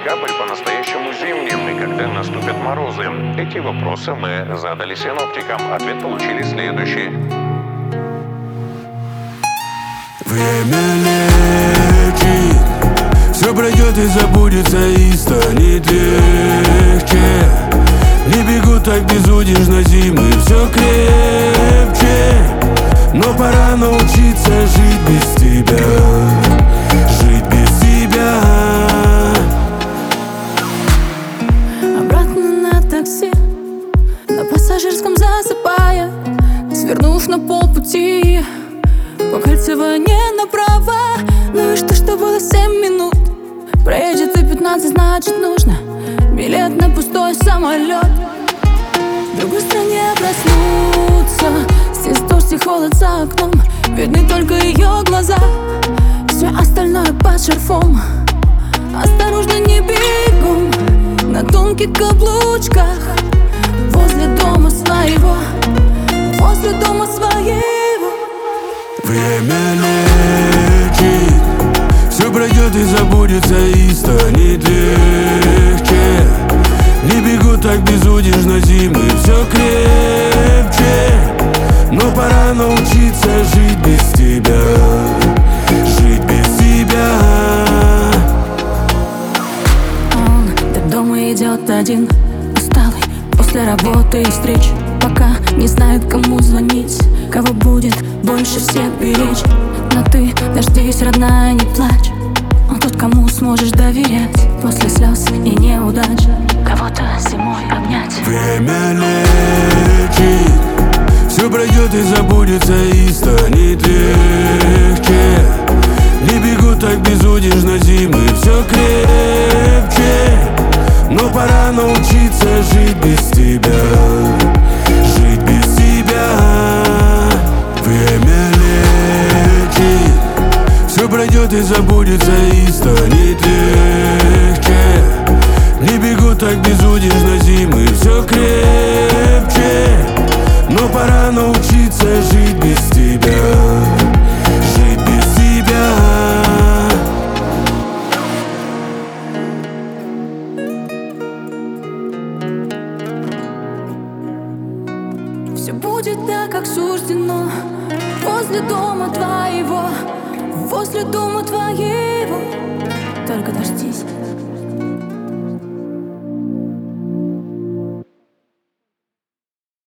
декабрь по-настоящему зимним, и когда наступят морозы? Эти вопросы мы задали синоптикам. Ответ получили следующий. Время лечит, все пройдет и забудется, и станет легче. Не бегу так безудержно зимы, все крепче. Но пора научиться жить без тебя, жить без тебя. Обратно на такси, на пассажирском засыпая, свернув на полпути по Кольцевой не направо. Ну и что было 7 минут? Проедет и 15, значит нужно билет на пустой самолет. В другой стране проснуться, здесь дождь и холод за окном, видны только ее глаза, все остальное под шарфом. Осторожно, не бегом, на тонких каблучках, возле дома своего, возле дома своего. Время лечит, все пройдет и забудется, и станет легче. Не бегу так безудержно зимы, все крепче. Но пора научиться жить без тебя, жить без тебя. Он до дома идет один, усталый после работы и встреч, пока не знает, кому звонить, кого будет больше всех беречь. Но ты дождись, родная, не плачь, он тот, кому сможешь доверять после слез и неудач, кого-то зимой обнять. Время лечит, все пройдет и забудется, и станет легче. Не бегу так безудержно зимы, все крепче. Но пора научиться жить без тебя, жить без тебя. Время лечит, все пройдет и забудется, и станет легче. Не бегу так безудержно зимы, все крепче. Но пора научиться жить без тебя, жить без тебя. Все будет так, как суждено, возле дома твоего, возле дома твоего. Только дождись.